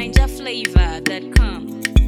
NinjaFlavor.com.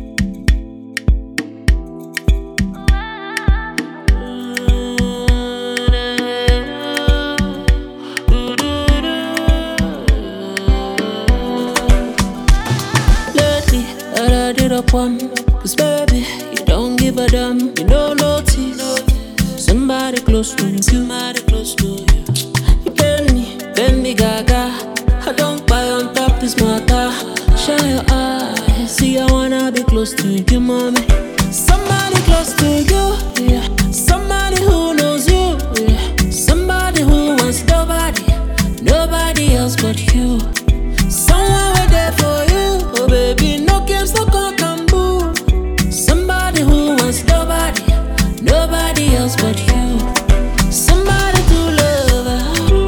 Lately, I did up one. Cause baby, you don't give a damn. You don't notice somebody close to you. Somebody close to you. You bend me gaga. I don't buy on top this matter. Shine your eyes, see I wanna be close to you, mommy. Somebody close to you, yeah. Somebody who knows you, yeah. Somebody who wants nobody else but you. Someone wait there for you, oh baby, no games, no concambu. Somebody who wants nobody else but you. Somebody to love her.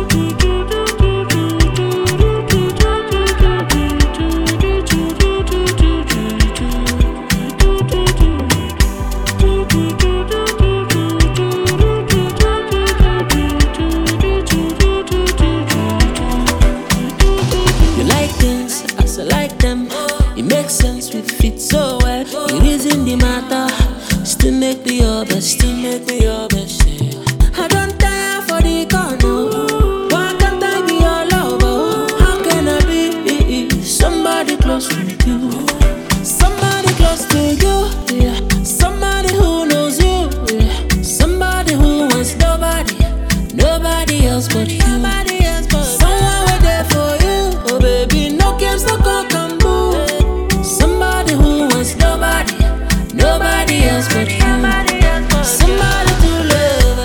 You like things, as I like them. It makes sense, we fit so well. You reason the matter, still make me your best, yeah. I don't tire for the corner. Why can't I be your lover? How can I be somebody close to you? Somebody close to you, yeah. Somebody who knows you, yeah. Somebody who wants nobody else but you. Someone wait there for you, oh baby, no games, no concambu. Somebody who wants nobody else but you. Somebody to love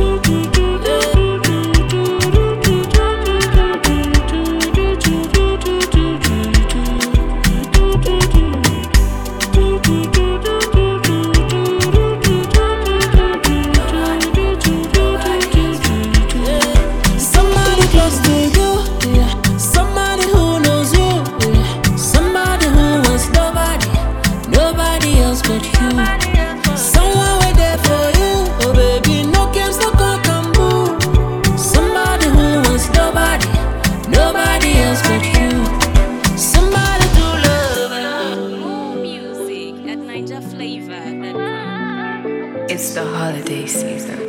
somebody close to you, yeah. Somebody who knows you, yeah. Somebody who wants nobody else but you. Someone wait there for you, oh baby, no games, no concambu. Somebody who wants nobody else but you. Somebody to love her. More music at NinjaFlavor.com. It's the holiday season.